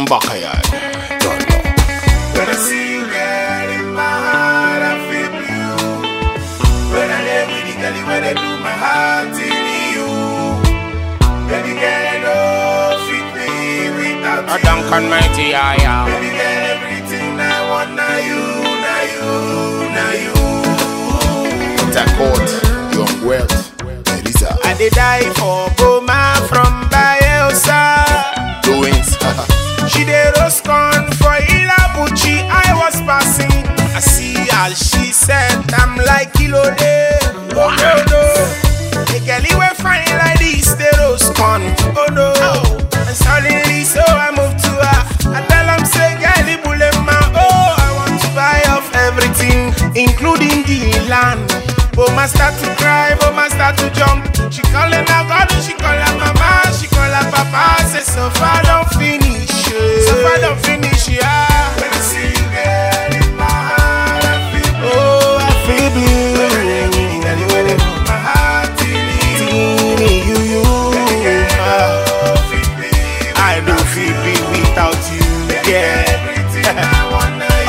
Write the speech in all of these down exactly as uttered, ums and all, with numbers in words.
back here. Don't know. When I see you, girl, in my heart, I feel blue. When I live with the girl, when I do my heart in you. Baby girl, don't fit me without you. A Duncan mighty, yeah, yeah. Baby girl, everything I want, now you, now you, now you. What I caught, young wealth, Elisa. I did die for Boma from Bayelsa. Doings, She did roast corn for Ilabuchi. I was passing. I see all she said. I'm like kilo day. Oh no no. The girlie were fine like this. They roast corn. Oh no. And suddenly so I moved to her. I tell them say girlie bulema. Oh I want to buy off everything, including the land. Boma start to cry. Boma start to jump. She calling her God. She call her mama. She call her papa. Say so far don't finish. So far don't finish, yeah. When I see you, girl, in my heart, I feel blue. Oh, I feel blue. When I live with you, girl, when I put my heart in you. you, you. Uh, I don't feel me without you, yeah. Everything I want now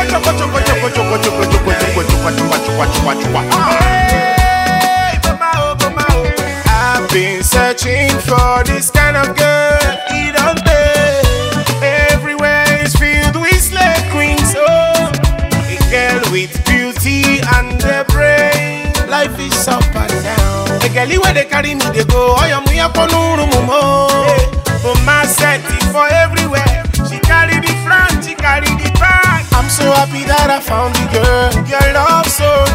I've been searching for this kind of girl. It don't take. Everywhere is filled with slave queens. Oh, a girl with beauty and the brain. Life is up and down. A girl where they carry me, they go. Oh, you're me up on Urumumo. Oh, my set it for everywhere. She carry the front, she carry the back. I'm so happy that I found the girl. Your love so